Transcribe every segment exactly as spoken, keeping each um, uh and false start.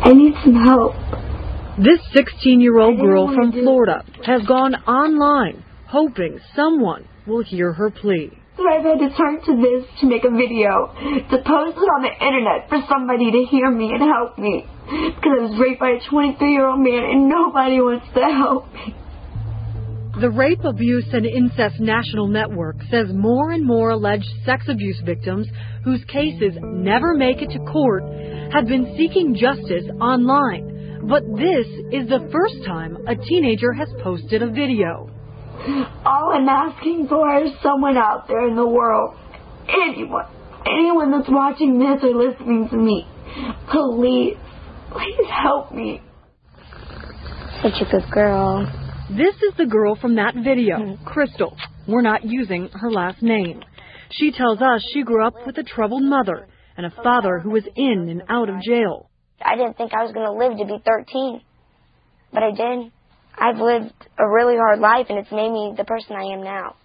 I need some help. This sixteen-year-old girl from Florida has gone online, hoping someone will hear her plea. So I've had to turn to this to make a video, to post it on the internet for somebody to hear me and help me. Because I was raped by a twenty-three-year-old man and nobody wants to help me. The Rape, Abuse, and Incest National Network says more and more alleged sex abuse victims whose cases never make it to court have been seeking justice online. But this is the first time a teenager has posted a video. All I'm asking for is someone out there in the world, anyone, anyone that's watching this or listening to me, please, please help me. Such a good girl. This is the girl from that video, Crystal. We're not using her last name. She tells us she grew up with a troubled mother and a father who was in and out of jail. I didn't think I was going to live to be thirteen, but I did. I've lived a really hard life, and it's made me the person I am now.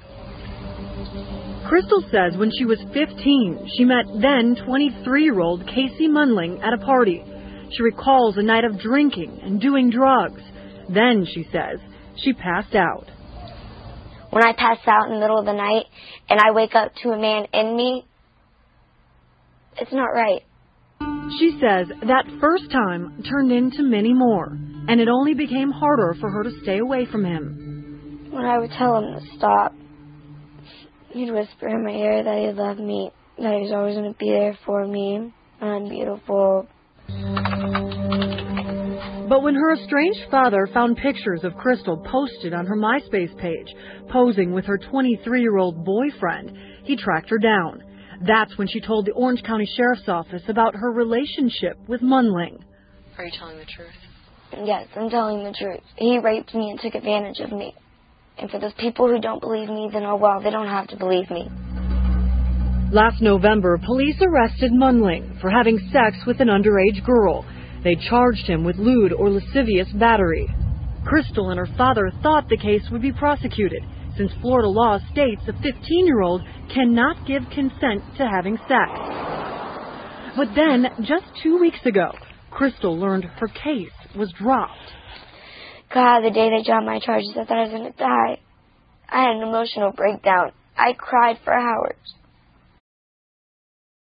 Crystal says when she was fifteen, she met then twenty-three-year-old Casey Munling at a party. She recalls a night of drinking and doing drugs. Then, she says, she passed out. When I pass out in the middle of the night and I wake up to a man in me, it's not right. She says that first time turned into many more, and it only became harder for her to stay away from him. When I would tell him to stop, he'd whisper in my ear that he loved me, that he was always going to be there for me, and I'm beautiful. But when her estranged father found pictures of Crystal posted on her MySpace page, posing with her twenty-three-year-old boyfriend, he tracked her down. That's when she told the Orange County Sheriff's Office about her relationship with Munling. Are you telling the truth? Yes, I'm telling the truth. He raped me and took advantage of me. And for those people who don't believe me, then oh well, they don't have to believe me. Last November, police arrested Munling for having sex with an underage girl. They charged him with lewd or lascivious battery. Crystal and her father thought the case would be prosecuted, since Florida law states a fifteen-year-old cannot give consent to having sex. But then, just two weeks ago, Crystal learned her case was dropped. God, the day they dropped my charges, I thought I was going to die. I had an emotional breakdown. I cried for hours.